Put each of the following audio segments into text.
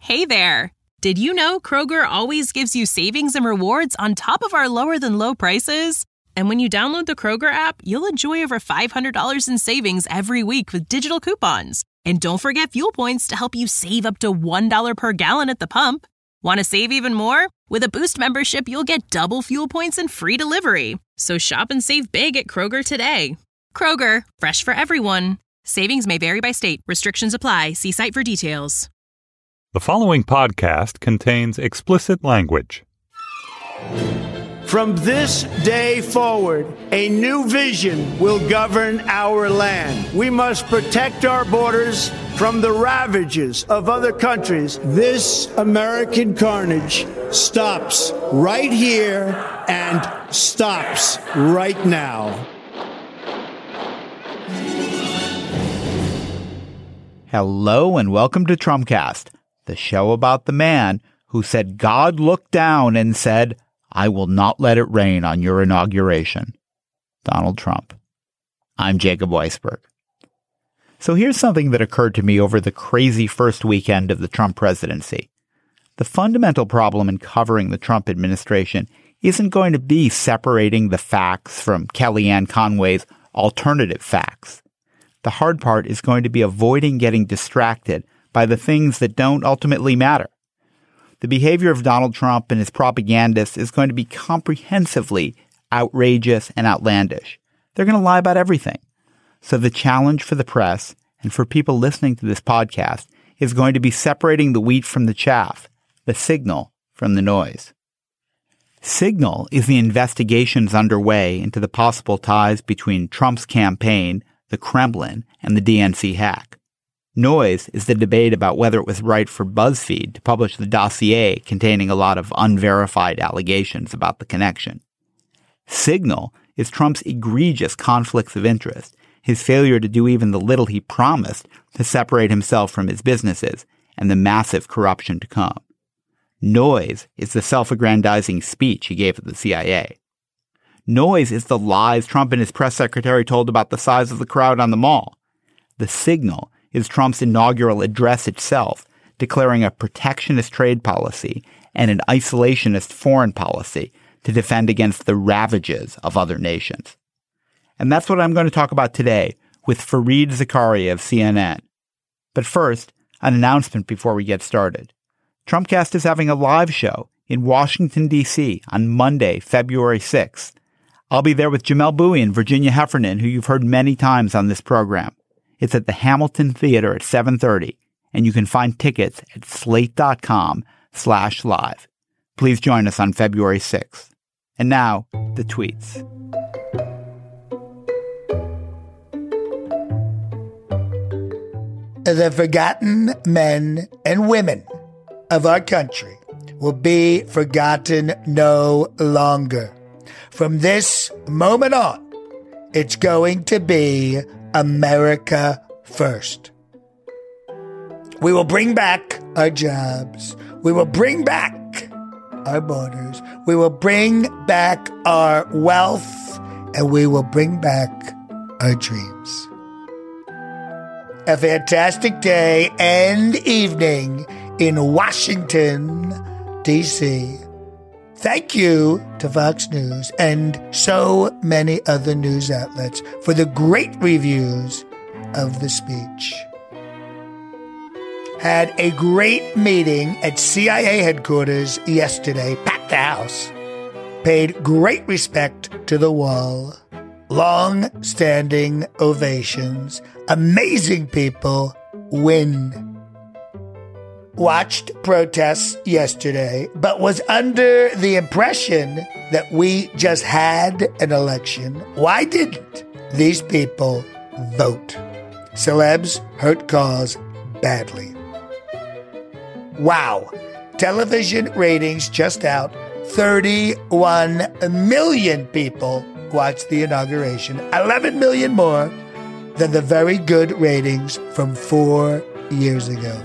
Hey there! Did you know Kroger always gives you savings and rewards on top of our lower-than-low prices? And when you download the Kroger app, you'll enjoy over $500 in savings every week with digital coupons. And don't forget fuel points to help you save up to $1 per gallon at the pump. Want to save even more? With a Boost membership, you'll get double fuel points and free delivery. So shop and save big at Kroger today. Kroger, fresh for everyone. Savings may vary by state. Restrictions apply. See site for details. The following podcast contains explicit language. From this day forward, a new vision will govern our land. We must protect our borders from the ravages of other countries. This American carnage stops right here and stops right now. Hello and welcome to Trumpcast, the show about the man who said God looked down and said, "I will not let it rain on your inauguration." Donald Trump. I'm Jacob Weisberg. So here's something that occurred to me over the crazy first weekend of the Trump presidency. The fundamental problem in covering the Trump administration isn't going to be separating the facts from Kellyanne Conway's alternative facts. The hard part is going to be avoiding getting distracted by the things that don't ultimately matter. The behavior of Donald Trump and his propagandists is going to be comprehensively outrageous and outlandish. They're going to lie about everything. So the challenge for the press and for people listening to this podcast is going to be separating the wheat from the chaff, the signal from the noise. Signal is the investigations underway into the possible ties between Trump's campaign, the Kremlin, and the DNC hack. Noise is the debate about whether it was right for BuzzFeed to publish the dossier containing a lot of unverified allegations about the connection. Signal is Trump's egregious conflicts of interest, his failure to do even the little he promised to separate himself from his businesses, and the massive corruption to come. Noise is the self-aggrandizing speech he gave at the CIA. Noise is the lies Trump and his press secretary told about the size of the crowd on the mall. The signal is Trump's inaugural address itself, declaring a protectionist trade policy and an isolationist foreign policy to defend against the ravages of other nations. And that's what I'm going to talk about today with Fareed Zakaria of CNN. But first, an announcement before we get started. Trumpcast is having a live show in Washington, D.C. on Monday, February 6th. I'll be there with Jamelle Bouie and Virginia Heffernan, who you've heard many times on this program. It's at the Hamilton Theater at 7:30, and you can find tickets at slate.com/live. Please join us on February 6th. And now, the tweets. The forgotten men and women of our country will be forgotten no longer. From this moment on, it's going to be America first. We will bring back our jobs. We will bring back our borders. We will bring back our wealth, and we will bring back our dreams. A fantastic day and evening in Washington, D.C. Thank you to Fox News and so many other news outlets for the great reviews of the speech. Had a great meeting at CIA headquarters yesterday, packed the house. Paid great respect to the wall. Long-standing ovations. Amazing people win. Watched protests yesterday, but was under the impression that we just had an election. Why didn't these people vote? Celebs hurt cause badly. Wow. Television ratings just out. 31 million people watched the inauguration. 11 million more than the very good ratings from 4 years ago.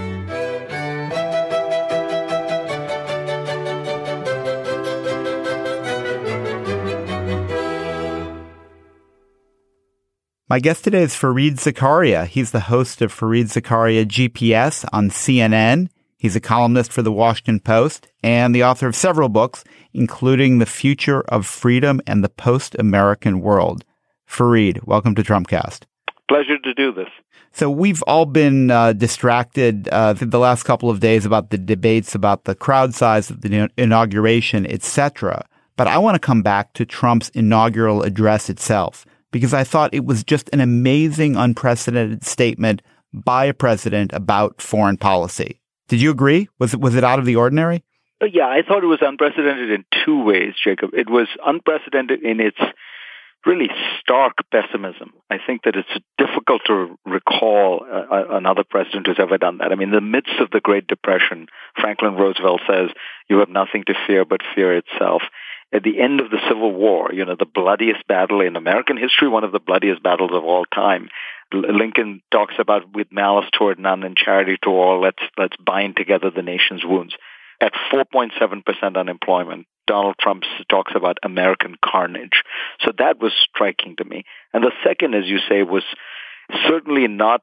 My guest today is Fareed Zakaria. He's the host of Fareed Zakaria GPS on CNN. He's a columnist for the Washington Post and the author of several books, including The Future of Freedom and the Post-American World. Fareed, welcome to Trumpcast. Pleasure to do this. So we've all been distracted the last couple of days about the debates about the crowd size of the inauguration, etc. But I want to come back to Trump's inaugural address itself, because I thought it was just an amazing, unprecedented statement by a president about foreign policy. Did you agree? Was it out of the ordinary? Yeah, I thought it was unprecedented in two ways, Jacob. It was unprecedented in its really stark pessimism. I think that it's difficult to recall another president who's ever done that. I mean, in the midst of the Great Depression, Franklin Roosevelt says, "You have nothing to fear but fear itself." At the end of the Civil War, the bloodiest battle in American history, one of the bloodiest battles of all time, Lincoln talks about with malice toward none and charity to all, let's bind together the nation's wounds. At 4.7% unemployment, Donald Trump talks about American carnage. So that was striking to me. And the second, as you say, was certainly not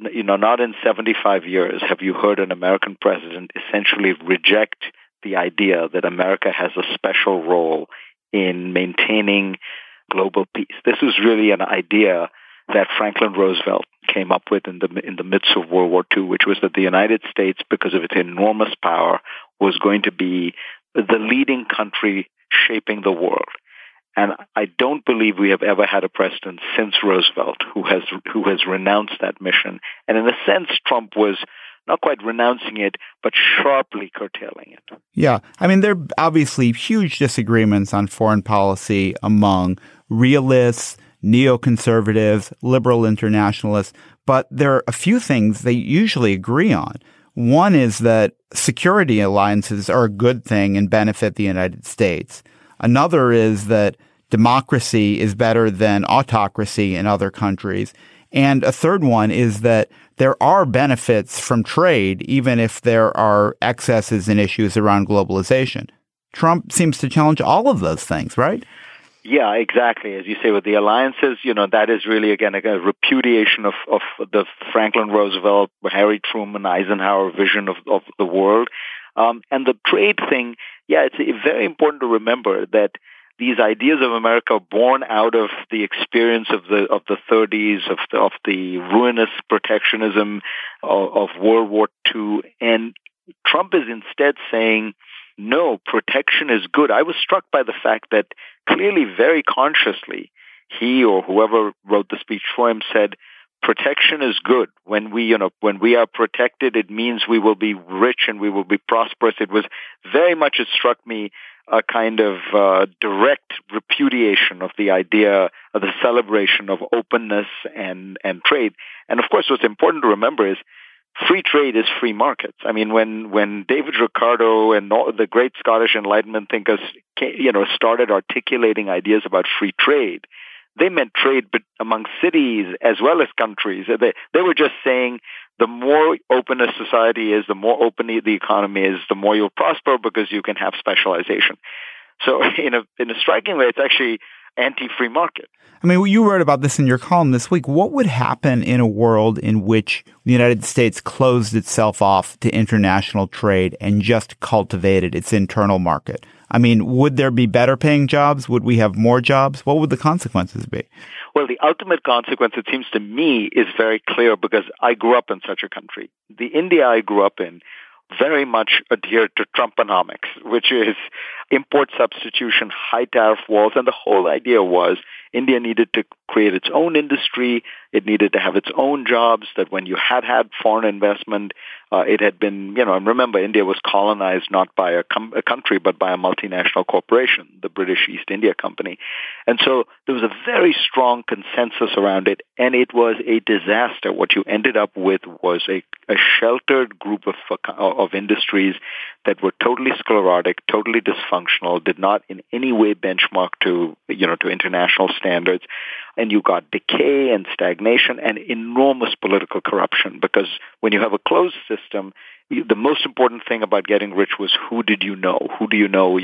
in 75 years have you heard an American president essentially reject the idea that America has a special role in maintaining global peace. This was really an idea that Franklin Roosevelt came up with in the midst of World War II, which was that the United States, because of its enormous power, was going to be the leading country shaping the world. And I don't believe we have ever had a president since Roosevelt who has renounced that mission. And in a sense, Trump was not quite renouncing it, but sharply curtailing it. Yeah. I mean, there are obviously huge disagreements on foreign policy among realists, neoconservatives, liberal internationalists, but there are a few things they usually agree on. One is that security alliances are a good thing and benefit the United States. Another is that democracy is better than autocracy in other countries. And a third one is that there are benefits from trade, even if there are excesses and issues around globalization. Trump seems to challenge all of those things, right? Yeah, exactly. As you say, with the alliances, that is really, again, a repudiation of the Franklin Roosevelt, Harry Truman, Eisenhower vision of the world. And the trade thing, it's very important to remember that these ideas of America are born out of the experience of the 30s, of the ruinous protectionism of World War II. And Trump is instead saying, no, protection is good. I was struck by the fact that clearly, very consciously, he or whoever wrote the speech for him said, protection is good. When we are protected, it means we will be rich and we will be prosperous. It was very much, it struck me, a kind of direct repudiation of the idea of the celebration of openness and trade. And of course, what's important to remember is free trade is free markets. I mean, when David Ricardo and all the great Scottish Enlightenment thinkers, started articulating ideas about free trade, they meant trade among cities as well as countries. They were just saying the more open a society is, the more open the economy is, the more you'll prosper because you can have specialization. So in a striking way, it's actually anti-free market. I mean, you wrote about this in your column this week. What would happen in a world in which the United States closed itself off to international trade and just cultivated its internal market? I mean, would there be better paying jobs? Would we have more jobs? What would the consequences be? Well, the ultimate consequence, it seems to me, is very clear because I grew up in such a country. The India I grew up in very much adhered to Trumponomics, which is import substitution, high tariff walls. And the whole idea was India needed to create its own industry. It needed to have its own jobs, that when you had foreign investment, it had been, and remember, India was colonized not by a country, but by a multinational corporation, the British East India Company. And so there was a very strong consensus around it, and it was a disaster. What you ended up with was a sheltered group of industries that were totally sclerotic, totally dysfunctional, did not in any way benchmark to international standards. And you got decay and stagnation and enormous political corruption, because when you have a closed system, the most important thing about getting rich was who did you know? Who do you know?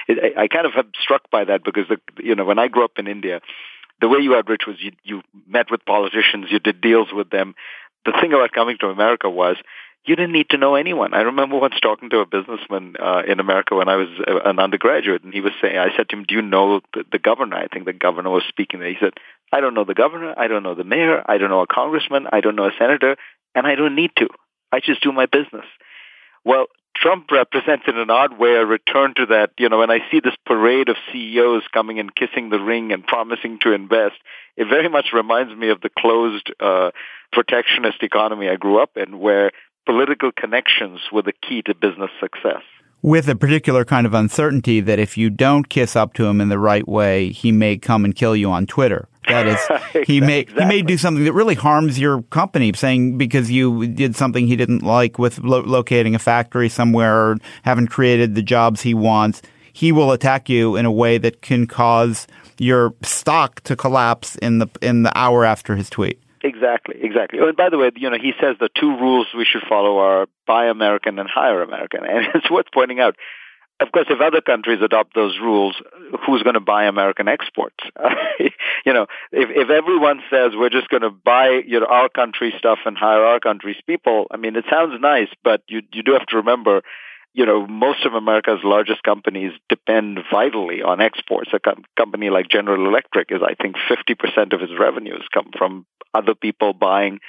I kind of am struck by that because, when I grew up in India, the way you got rich was you met with politicians, you did deals with them. The thing about coming to America was you didn't need to know anyone. I remember once talking to a businessman in America when I was an undergraduate, and he was saying, I said to him, do you know the governor? I think the governor was speaking there. He said, I don't know the governor, I don't know the mayor, I don't know a congressman, I don't know a senator, and I don't need to. I just do my business. Well, Trump represents in an odd way a return to that. When I see this parade of CEOs coming and kissing the ring and promising to invest, it very much reminds me of the closed protectionist economy I grew up in, where political connections were the key to business success. With a particular kind of uncertainty that if you don't kiss up to him in the right way, he may come and kill you on Twitter. That is, he may do something that really harms your company, saying because you did something he didn't like with locating a factory somewhere or haven't created the jobs he wants. He will attack you in a way that can cause your stock to collapse in the hour after his tweet. Exactly. Oh, and by the way, he says the two rules we should follow are buy American and hire American. And it's worth pointing out, of course, if other countries adopt those rules, who's going to buy American exports? If everyone says we're just going to buy our country stuff and hire our country's people, I mean, it sounds nice, but you do have to remember, most of America's largest companies depend vitally on exports. A company like General Electric is, I think, 50% of its revenues come from other people buying,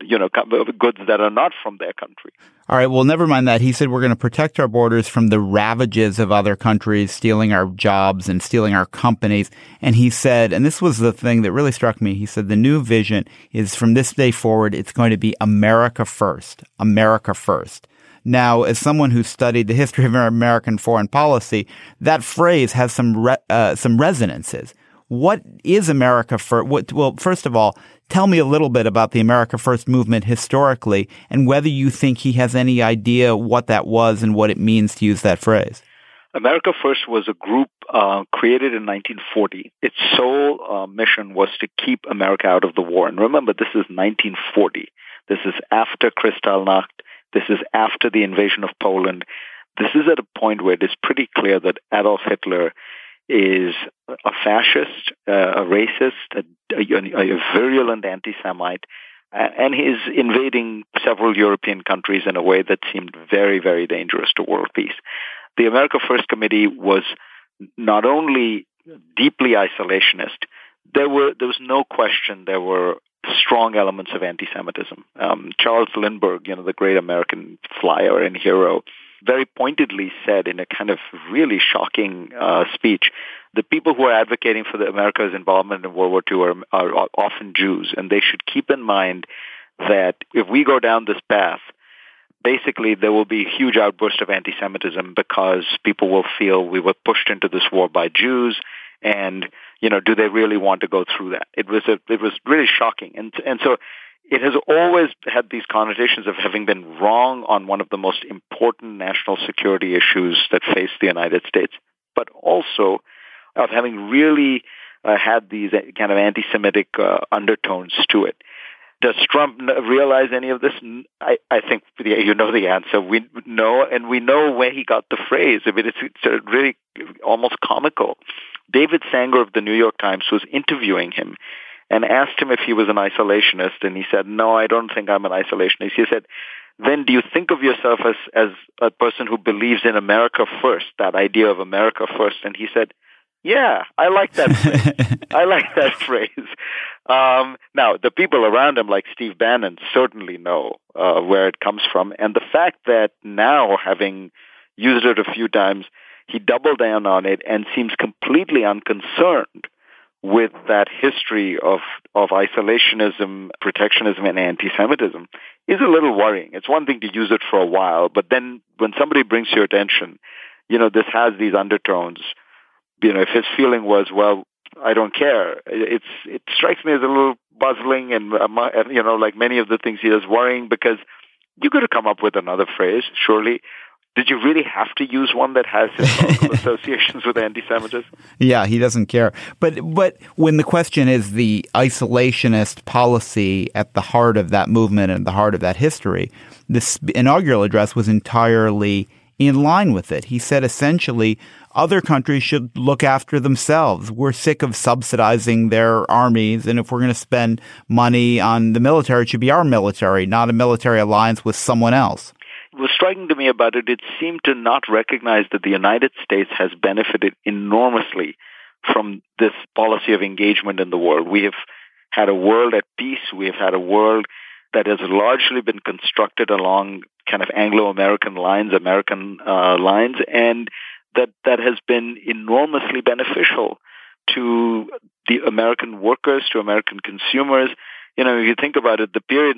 goods that are not from their country. All right. Well, never mind that. He said we're going to protect our borders from the ravages of other countries stealing our jobs and stealing our companies. And he said, and this was the thing that really struck me, he said the new vision is from this day forward, it's going to be America first, America first. Now, as someone who studied the history of American foreign policy, that phrase has some resonances. What is America first? Well, first of all, tell me a little bit about the America First movement historically and whether you think he has any idea what that was and what it means to use that phrase. America First was a group created in 1940. Its sole mission was to keep America out of the war. And remember, this is 1940. This is after Kristallnacht. This is after the invasion of Poland. This is at a point where it is pretty clear that Adolf Hitler is a fascist, a racist, a virulent anti-Semite, and he's invading several European countries in a way that seemed very, very dangerous to world peace. The America First Committee was not only deeply isolationist, there was no question there were strong elements of anti-Semitism. Charles Lindbergh, the great American flyer and hero, very pointedly said in a kind of really shocking speech, the people who are advocating for America's involvement in World War II are often Jews, and they should keep in mind that if we go down this path, basically there will be a huge outburst of anti-Semitism because people will feel we were pushed into this war by Jews, and do they really want to go through that? It was really shocking, and so it has always had these connotations of having been wrong on one of the most important national security issues that face the United States, but also of having really had these kind of anti-Semitic undertones to it. Does Trump realize any of this? I think you know the answer. We know, and we know where he got the phrase. I mean, it's really almost comical. David Sanger of the New York Times was interviewing him and asked him if he was an isolationist, and he said, no, I don't think I'm an isolationist. He said, then do you think of yourself as a person who believes in America first, that idea of America first? And he said, yeah, I like that phrase. I like that phrase. Now, the people around him, like Steve Bannon, certainly know where it comes from. And the fact that now, having used it a few times, he doubled down on it and seems completely unconcerned with that history of isolationism, protectionism, and anti-Semitism is a little worrying. It's one thing to use it for a while, but then when somebody brings your attention, this has these undertones. If his feeling was, well, I don't care, it strikes me as a little puzzling and like many of the things he does, worrying, because you could have come up with another phrase, surely. Did you really have to use one that has historical associations with anti-Semitism? Yeah, he doesn't care. But when the question is the isolationist policy at the heart of that movement and the heart of that history, this inaugural address was entirely in line with it. He said essentially other countries should look after themselves. We're sick of subsidizing their armies, and if we're going to spend money on the military, it should be our military, not a military alliance with someone else. What was striking to me about it, it seemed to not recognize that the United States has benefited enormously from this policy of engagement in the world. We have had a world at peace. We have had a world that has largely been constructed along kind of Anglo-American lines, American lines, and that has been enormously beneficial to the American workers, to American consumers. You know, if you think about it, the period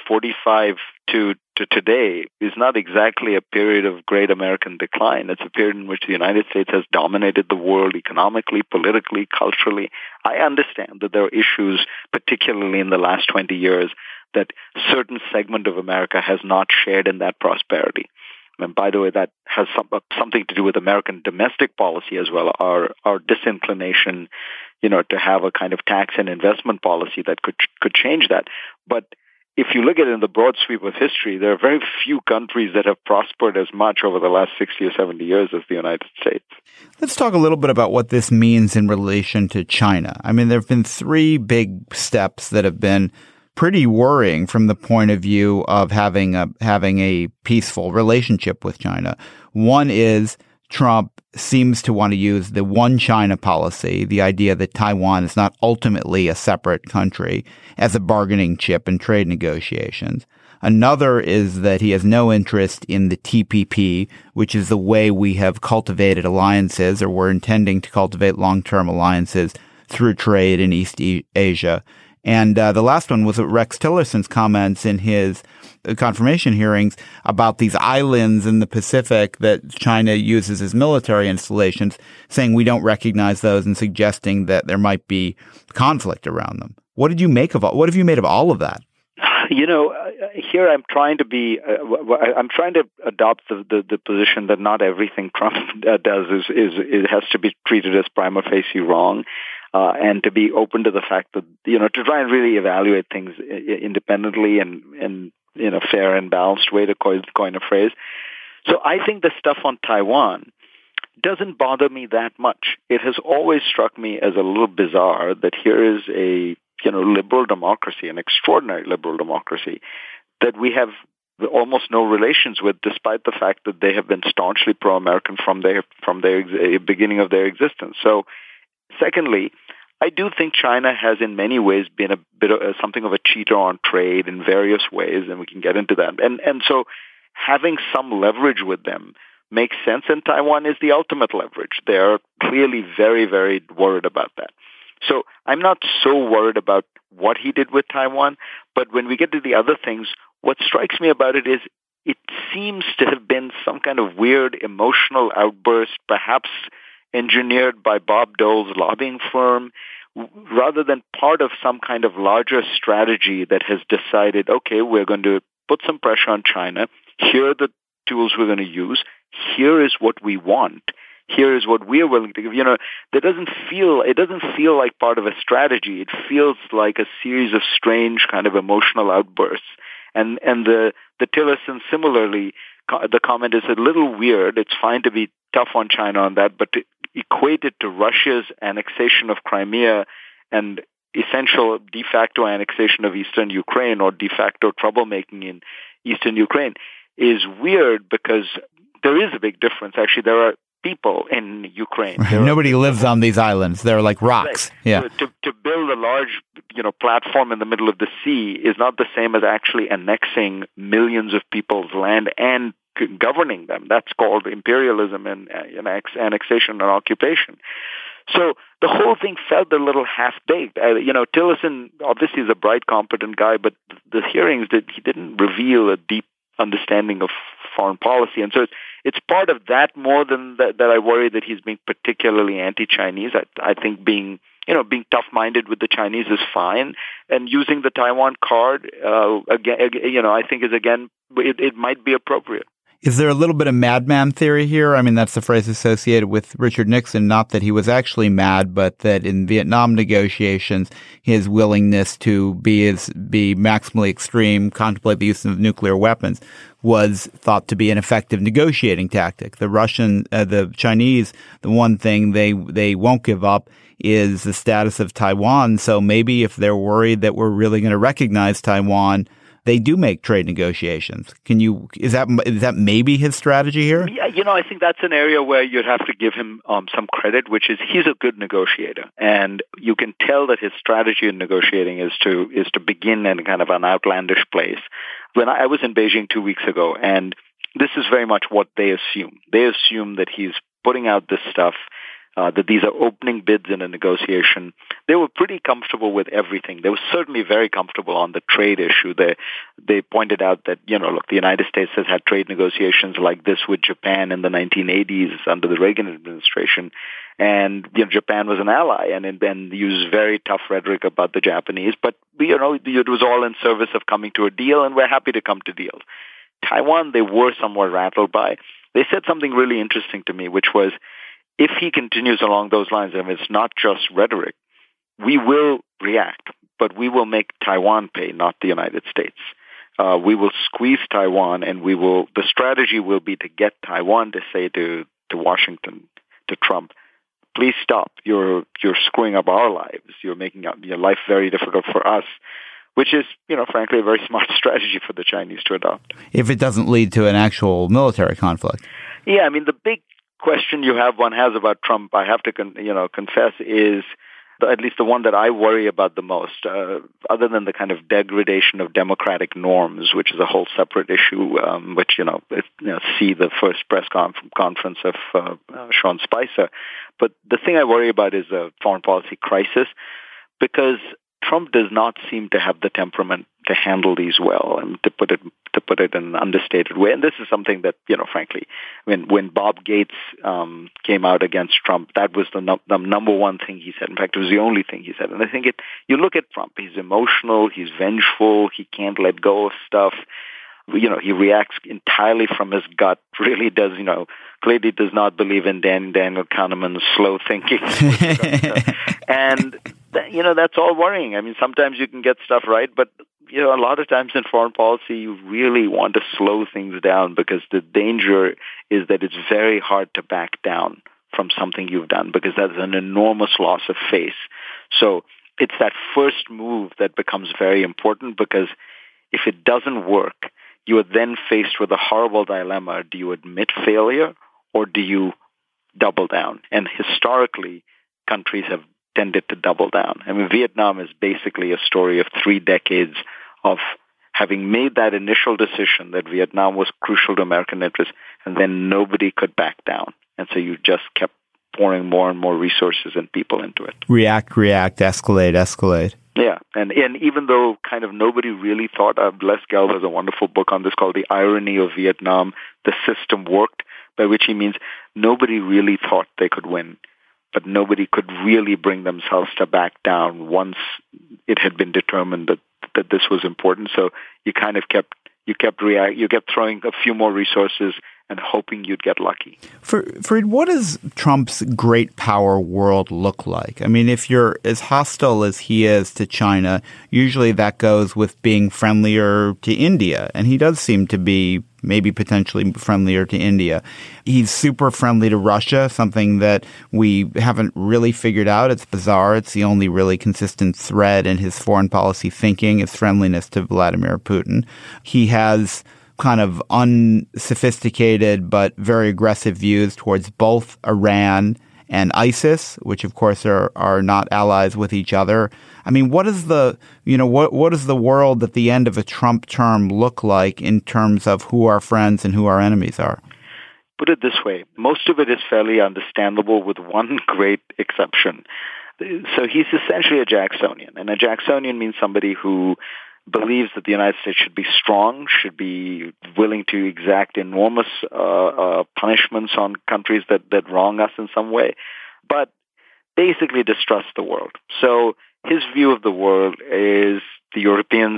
1945 to today is not exactly a period of great American decline. It's a period in which the United States has dominated the world economically, politically, culturally. I understand that there are issues, particularly in the last 20 years, that certain segment of America has not shared in that prosperity. And by the way, that has something to do with American domestic policy as well, our disinclination, to have a kind of tax and investment policy that could change that. But if you look at it in the broad sweep of history, there are very few countries that have prospered as much over the last 60 or 70 years as the United States. Let's talk a little bit about what this means in relation to China. I mean, there have been three big steps that have been pretty worrying from the point of view of having a peaceful relationship with China. One is Trump seems to want to use the one China policy, the idea that Taiwan is not ultimately a separate country, as a bargaining chip in trade negotiations. Another is that he has no interest in the TPP, which is the way we have cultivated alliances, or we're intending to cultivate long-term alliances through trade in East Asia. And the last one was Rex Tillerson's comments in his confirmation hearings about these islands in the Pacific that China uses as military installations, saying we don't recognize those and suggesting that there might be conflict around them. What have you made of all of that? Here I'm trying to adopt the position that not everything Trump does is has to be treated as prima facie wrong. And to be open to the fact that, to try and really evaluate things independently and in a fair and balanced way, to coin a phrase. So I think the stuff on Taiwan doesn't bother me that much. It has always struck me as a little bizarre that here is a, liberal democracy, an extraordinary liberal democracy, that we have almost no relations with, despite the fact that they have been staunchly pro-American from their beginning of their existence. So, secondly, I do think China has in many ways been a bit of something of a cheater on trade in various ways, and we can get into that. And so having some leverage with them makes sense, and Taiwan is the ultimate leverage. They're clearly very, very worried about that. So I'm not so worried about what he did with Taiwan, but when we get to the other things, what strikes me about it is it seems to have been some kind of weird emotional outburst, perhaps engineered by Bob Dole's lobbying firm, rather than part of some kind of larger strategy that has decided, okay, we're going to put some pressure on China. Here are the tools we're going to use. Here is what we want. Here is what we are willing to give. It doesn't feel like part of a strategy. It feels like a series of strange kind of emotional outbursts. And the Tillerson similarly, the comment is a little weird. It's fine to be tough on China on that, but to equate it to Russia's annexation of Crimea and essential de facto annexation of eastern Ukraine, or de facto troublemaking in eastern Ukraine, is weird, because there is a big difference. Actually, there are people in Ukraine. Nobody lives on these islands. They're like rocks. Right. Yeah. To build a large, platform in the middle of the sea is not the same as actually annexing millions of people's land and governing them. That's called imperialism and annexation and occupation. So the whole thing felt a little half-baked. Tillerson obviously is a bright, competent guy, but the hearings he didn't reveal a deep understanding of foreign policy. And so it's part of that more than that I worry that he's being particularly anti-Chinese. I think being tough-minded with the Chinese is fine, and using the Taiwan card, I think it might be appropriate. Is there a little bit of madman theory here? I mean, that's the phrase associated with Richard Nixon, not that he was actually mad, but that in Vietnam negotiations, his willingness to be maximally extreme, contemplate the use of nuclear weapons, was thought to be an effective negotiating tactic. The Chinese, the one thing they won't give up is the status of Taiwan. So maybe if they're worried that we're really going to recognize Taiwan, they do make trade negotiations. Is that maybe his strategy here? Yeah, I think that's an area where you'd have to give him some credit, which is he's a good negotiator, and you can tell that his strategy in negotiating is to begin in kind of an outlandish place. When I was in Beijing 2 weeks ago, and this is very much what they assume. They assume that he's putting out this stuff, that these are opening bids in a negotiation. They were pretty comfortable with everything. They were certainly very comfortable on the trade issue. They pointed out that, look, the United States has had trade negotiations like this with Japan in the 1980s under the Reagan administration. And, Japan was an ally and then used very tough rhetoric about the Japanese. But, it was all in service of coming to a deal, and we're happy to come to deals. Taiwan, they were somewhat rattled by. They said something really interesting to me, which was, if he continues along those lines, and it's not just rhetoric, we will react, but we will make Taiwan pay, not the United States. We will squeeze Taiwan, and the strategy will be to get Taiwan to say to Washington, to Trump, please stop. You're screwing up our lives. You're making your life very difficult for us, which is, frankly, a very smart strategy for the Chinese to adopt. If it doesn't lead to an actual military conflict. Yeah, I mean, the big question one has about Trump, I have to confess, is at least the one that I worry about the most, other than the kind of degradation of democratic norms, which is a whole separate issue, which, see the first press conference of Sean Spicer. But the thing I worry about is a foreign policy crisis, because Trump does not seem to have the temperament to handle these well, and to put it in an understated way. And this is something that, frankly, when Bob Gates came out against Trump, that was the number one thing he said. In fact, it was the only thing he said. And I think you look at Trump, he's emotional, he's vengeful, he can't let go of stuff. He reacts entirely from his gut, really does, clearly does not believe in Daniel Kahneman's slow thinking. And, that's all worrying. I mean, sometimes you can get stuff right, but, a lot of times in foreign policy, you really want to slow things down, because the danger is that it's very hard to back down from something you've done, because that's an enormous loss of face. So it's that first move that becomes very important, because if it doesn't work, you are then faced with a horrible dilemma. Do you admit failure, or do you double down? And historically, countries have tended to double down. I mean, Vietnam is basically a story of 3 decades of having made that initial decision that Vietnam was crucial to American interests, and then nobody could back down. And so you just kept pouring more and more resources and people into it. React, escalate. Yeah, and even though kind of nobody really thought, Les Gelb has a wonderful book on this called The Irony of Vietnam, the system worked, by which he means nobody really thought they could win, but nobody could really bring themselves to back down once it had been determined that this was important. So you kind of kept throwing a few more resources and hoping you'd get lucky. Fareed, what does Trump's great power world look like? I mean, if you're as hostile as he is to China, usually that goes with being friendlier to India. And he does seem to be maybe potentially friendlier to India. He's super friendly to Russia, something that we haven't really figured out. It's bizarre. It's the only really consistent thread in his foreign policy thinking, his friendliness to Vladimir Putin. He has kind of unsophisticated but very aggressive views towards both Iran and ISIS, which of course are not allies with each other. I mean, what does the world at the end of a Trump term look like in terms of who our friends and who our enemies are? Put it this way, most of it is fairly understandable with one great exception. So he's essentially a Jacksonian, and a Jacksonian means somebody who believes that the United States should be strong, should be willing to exact enormous punishments on countries that wrong us in some way, but basically distrusts the world. So his view of the world is The Europeans,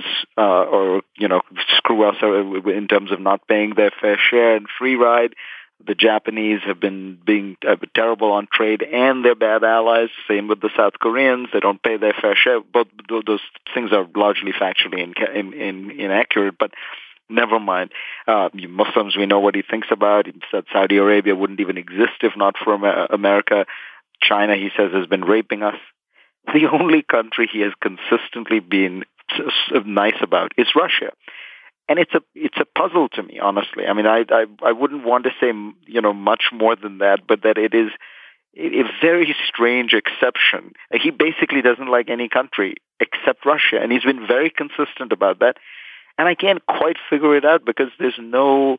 screw us in terms of not paying their fair share and free ride. The Japanese have been being terrible on trade, and they're bad allies. Same with the South Koreans; they don't pay their fair share. Both those things are largely factually inaccurate, but never mind. Muslims, we know what he thinks about. He said Saudi Arabia wouldn't even exist if not for America. China, he says, has been raping us. The only country he has consistently been nice about is Russia. And it's a puzzle to me, honestly. I mean, I wouldn't want to say, much more than that, but that it is a very strange exception. He basically doesn't like any country except Russia, and he's been very consistent about that. And I can't quite figure it out because there's no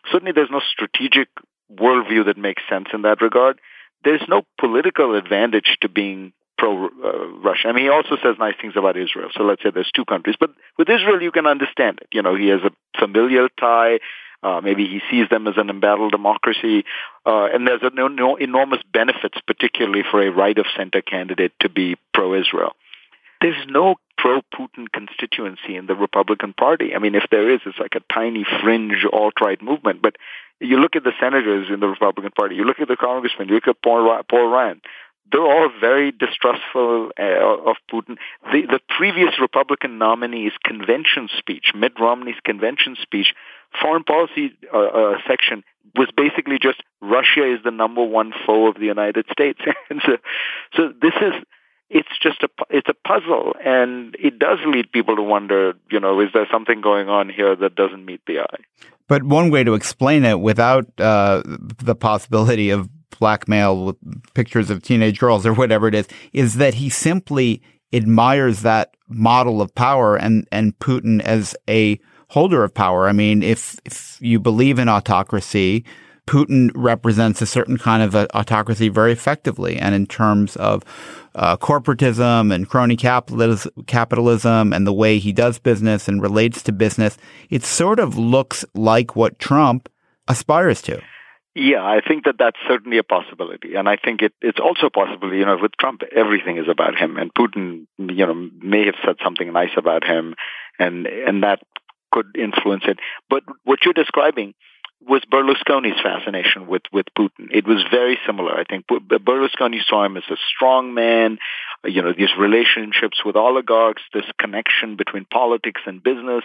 strategic worldview that makes sense in that regard. There's no political advantage to being pro-Russia. I mean, he also says nice things about Israel. So let's say there's two countries. But with Israel, you can understand it. He has a familial tie. Maybe he sees them as an embattled democracy. And there's enormous benefits, particularly for a right-of-center candidate to be pro-Israel. There's no pro-Putin constituency in the Republican Party. I mean, if there is, it's like a tiny fringe alt-right movement. But you look at the senators in the Republican Party, you look at the congressmen, you look at Paul Ryan, they're all very distrustful of Putin. The previous Republican nominee's convention speech, Mitt Romney's convention speech, foreign policy section was basically just Russia is the number one foe of the United States. And so this is, it's a puzzle, and it does lead people to wonder, is there something going on here that doesn't meet the eye? But one way to explain it without the possibility of blackmail with pictures of teenage girls or whatever it is that he simply admires that model of power and Putin as a holder of power. I mean, if you believe in autocracy, Putin represents a certain kind of autocracy very effectively. And in terms of corporatism and crony capitalism and the way he does business and relates to business, it sort of looks like what Trump aspires to. Yeah, I think that's certainly a possibility. And I think it's also a possibility, with Trump, everything is about him. And Putin, may have said something nice about him, and that could influence it. But what you're describing was Berlusconi's fascination with Putin. It was very similar. I think Berlusconi saw him as a strong man, these relationships with oligarchs, this connection between politics and business.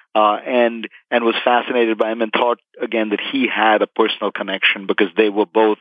And was fascinated by him and thought, again, that he had a personal connection because they were both,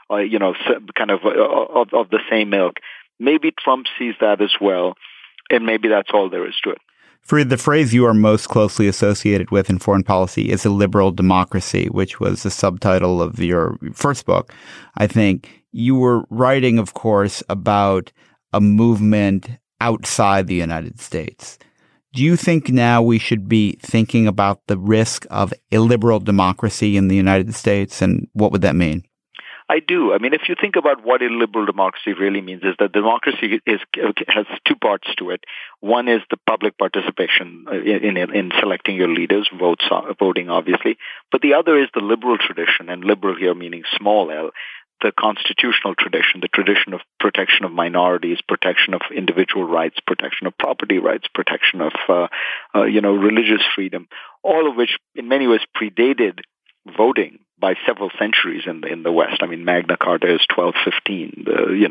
kind of the same ilk. Maybe Trump sees that as well, and maybe that's all there is to it. Fareed, the phrase you are most closely associated with in foreign policy is a liberal democracy, which was the subtitle of your first book. I think you were writing, of course, about a movement outside the United States. Do you think now we should be thinking about the risk of illiberal democracy in the United States, and what would that mean? I do. I mean, if you think about what illiberal democracy really means, is that democracy has two parts to it. One is the public participation in selecting your leaders, voting, obviously. But the other is the liberal tradition, and liberal here meaning small l, the constitutional tradition, the tradition of protection of minorities, protection of individual rights, protection of property rights, protection of, religious freedom, all of which in many ways predated voting by several centuries in the West. I mean, Magna Carta is 1215.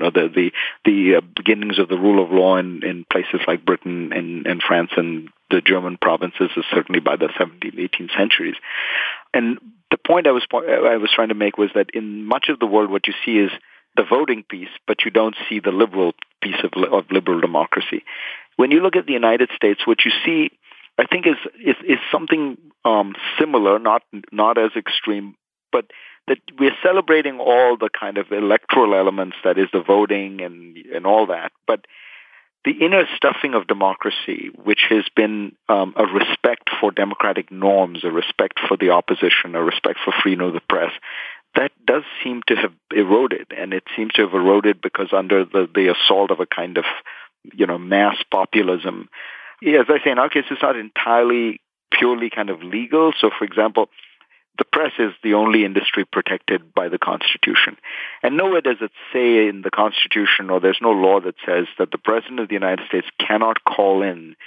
The beginnings of the rule of law in places like Britain and France and the German provinces is certainly by the 17th, 18th centuries. And the point I was trying to make was that in much of the world, what you see is the voting piece, but you don't see the liberal piece of liberal democracy. When you look at the United States, what you see, I think, is something similar, not as extreme, but that we're celebrating all the kind of electoral elements, that is the voting and all that, but the inner stuffing of democracy, which has been a respect for democratic norms, a respect for the opposition, a respect for freedom of the press, that does seem to have eroded. And it seems to have eroded because under the assault of a kind of, mass populism. As I say, in our case, it's not entirely purely kind of legal. So, for example, the press is the only industry protected by the Constitution. And nowhere does it say in the Constitution, or there's no law that says that the President of the United States cannot call in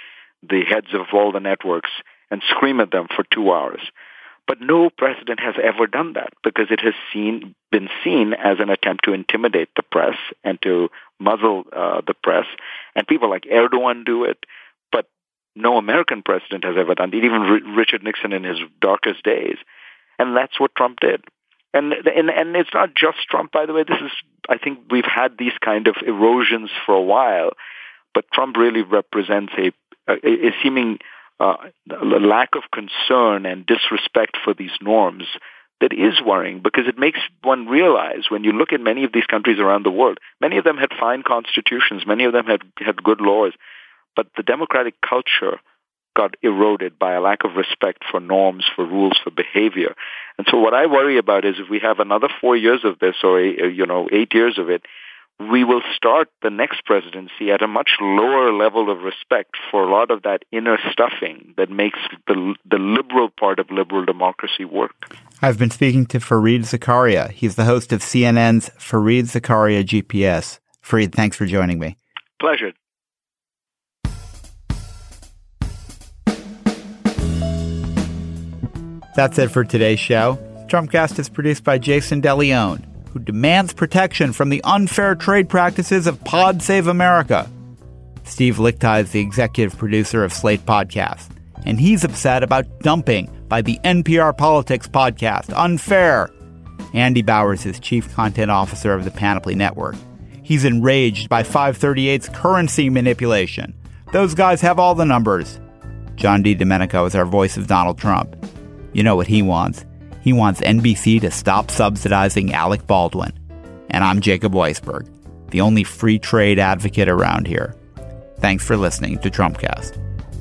the heads of all the networks and scream at them for 2 hours. But no president has ever done that because it has been seen as an attempt to intimidate the press and to muzzle the press. And people like Erdogan do it, but no American president has ever done it, even Richard Nixon in his darkest days. And that's what Trump did. And it's not just Trump, by the way. I think we've had these kind of erosions for a while, but Trump really represents a seeming lack of concern and disrespect for these norms that is worrying, because it makes one realize when you look at many of these countries around the world, many of them had fine constitutions, many of them had good laws, but the democratic culture got eroded by a lack of respect for norms, for rules, for behavior. And so what I worry about is if we have another 4 years of this or 8 years of it, we will start the next presidency at a much lower level of respect for a lot of that inner stuffing that makes the liberal part of liberal democracy work. I've been speaking to Fareed Zakaria. He's the host of CNN's Fareed Zakaria GPS. Fareed, thanks for joining me. Pleasure. That's it for today's show. Trumpcast is produced by Jason DeLeon, who demands protection from the unfair trade practices of Pod Save America. Steve Lichtai is the executive producer of Slate Podcast, and he's upset about dumping by the NPR Politics podcast, Unfair. Andy Bowers is chief content officer of the Panoply Network. He's enraged by 538's currency manipulation. Those guys have all the numbers. John D. Domenico is our voice of Donald Trump. You know what he wants. He wants NBC to stop subsidizing Alec Baldwin. And I'm Jacob Weisberg, the only free trade advocate around here. Thanks for listening to Trumpcast.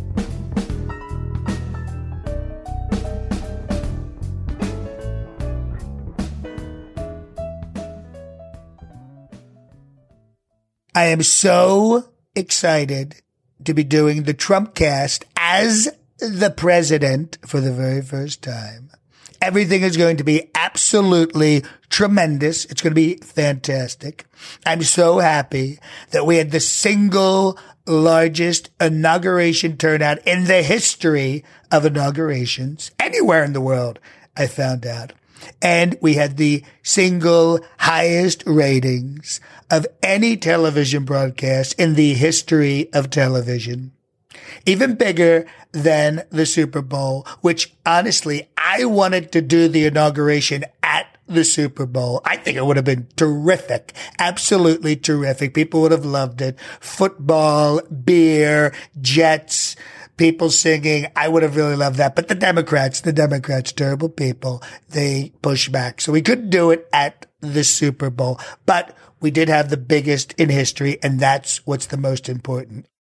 I am so excited to be doing the Trumpcast as the president for the very first time. Everything is going to be absolutely tremendous. It's going to be fantastic. I'm so happy that we had the single largest inauguration turnout in the history of inaugurations anywhere in the world, I found out. And we had the single highest ratings of any television broadcast in the history of television. Even bigger than the Super Bowl, which honestly, I wanted to do the inauguration at the Super Bowl. I think it would have been terrific. Absolutely terrific. People would have loved it. Football, beer, Jets, people singing. I would have really loved that. But the Democrats, terrible people, they push back. So we couldn't do it at the Super Bowl. But we did have the biggest in history, and that's what's the most important.